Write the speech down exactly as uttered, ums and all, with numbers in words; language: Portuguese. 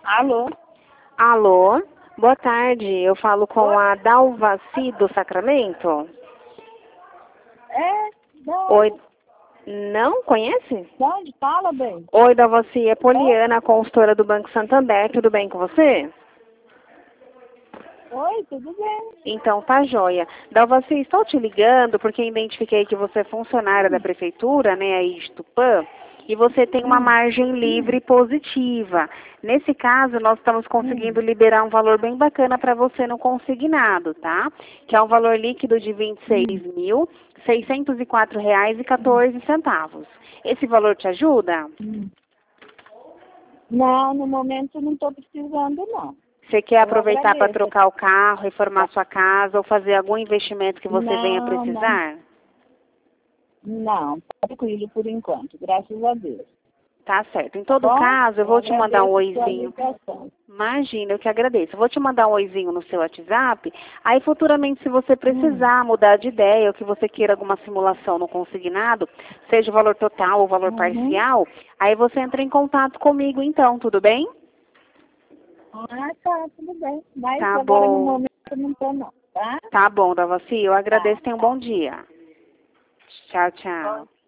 Alô? Alô, boa tarde. Eu falo com a Dalvaci do Sacramento. É? Da Oi, não conhece? de onde? Fala, bem. Oi, Dalvaci, é Poliana, consultora do Banco Santander. Tudo bem com você? Oi, tudo bem? Então tá joia. Dalvaci, estou te ligando porque identifiquei que você é funcionária da prefeitura, né, aí de Tupã, e você tem uma Hum, margem livre positiva. Nesse caso, nós estamos hum, conseguindo liberar um valor bem bacana para você no consignado, tá? Que é um valor líquido de vinte e hum, seis mil, seiscentos e quatro reais e quatorze centavos. Esse valor te ajuda? hum. Não, no momento não estou precisando, não. Você quer Eu aproveitar para agradeço. trocar o carro, reformar sua casa ou fazer algum investimento que você venha Não, não, precisar? não. Tranquilo por enquanto, graças a Deus. Tá certo. Em Tá todo bom? caso, eu Eu vou te mandar um agradeço a sua oizinho. ligação. Imagina, eu que agradeço. Eu vou te mandar um oizinho no seu WhatsApp. Aí, futuramente, se você Hum, precisar mudar de ideia ou que você queira alguma simulação no consignado, seja o valor total ou valor uhum. parcial, aí você entra em contato comigo, então, tudo bem? Ah, tá, tudo bem. Mas Tá agora no bom. momento eu não estou, não, tá? Tá bom, Davaci. Eu Tá, agradeço. Tenha um tá. bom dia. Tchau, tchau.